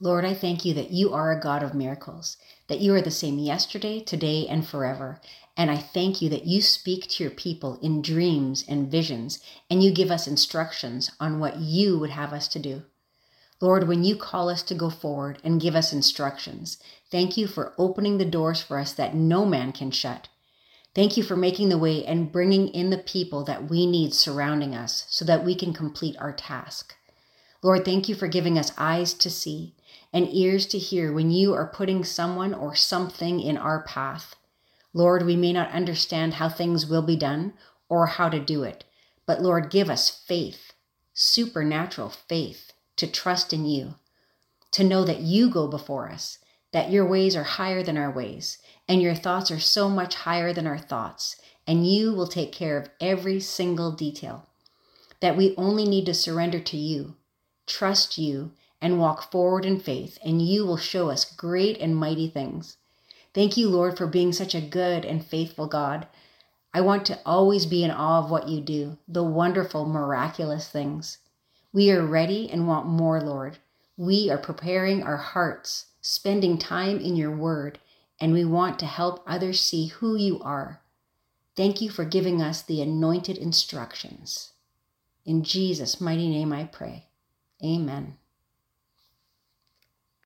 Lord, I thank you that you are a God of miracles, that you are the same yesterday, today, and forever. And I thank you that you speak to your people in dreams and visions, and you give us instructions on what you would have us to do. Lord, when you call us to go forward and give us instructions, thank you for opening the doors for us that no man can shut. Thank you for making the way and bringing in the people that we need surrounding us so that we can complete our task. Lord, thank you for giving us eyes to see and ears to hear when you are putting someone or something in our path. Lord, we may not understand how things will be done or how to do it, but Lord, give us faith, supernatural faith, to trust in you, to know that you go before us, that your ways are higher than our ways, and your thoughts are so much higher than our thoughts, and you will take care of every single detail, that we only need to surrender to you, trust you, and walk forward in faith, and you will show us great and mighty things. Thank you, Lord, for being such a good and faithful God. I want to always be in awe of what you do, the wonderful, miraculous things. We are ready and want more, Lord. We are preparing our hearts, spending time in your word, and we want to help others see who you are. Thank you for giving us the anointed instructions. In Jesus' mighty name I pray. Amen.